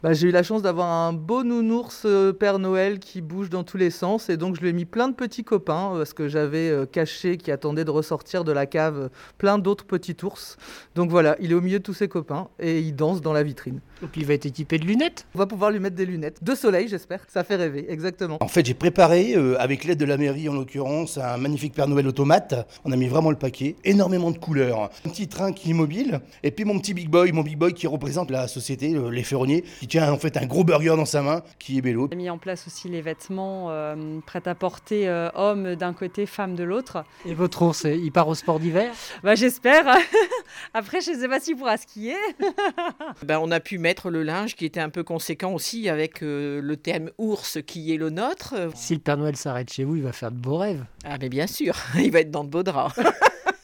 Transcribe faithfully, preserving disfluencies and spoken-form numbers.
Bah, j'ai eu la chance d'avoir un beau nounours euh, Père Noël qui bouge dans tous les sens et donc je lui ai mis plein de petits copains euh, parce que j'avais euh, caché qui attendait de ressortir de la cave euh, plein d'autres petits ours. Donc voilà, il est au milieu de tous ses copains et il danse dans la vitrine. Donc il va être équipé de lunettes. On va pouvoir lui mettre des lunettes de soleil, j'espère. Ça fait rêver, exactement. En fait, j'ai préparé, euh, avec l'aide de la mairie en l'occurrence, un magnifique Père Noël automate. On a mis vraiment le paquet, énormément de couleurs. Un petit train qui est mobile, et puis mon petit Big Boy, mon Big Boy qui représente la société, euh, les ferronniers, qui tient en fait un gros burger dans sa main, qui est bello. On a mis en place aussi les vêtements euh, prêts à porter euh, hommes d'un côté, femmes de l'autre. Et votre ours, il part au sport d'hiver? Bah, j'espère. Après, je ne sais pas s'il pourra skier. Ben, on a pu mettre le linge qui était un peu conséquent aussi avec euh, le thème ours qui est le nôtre. Si le Père Noël s'arrête chez vous, il va faire de beaux rêves. Ah mais bien sûr, il va être dans de beaux draps.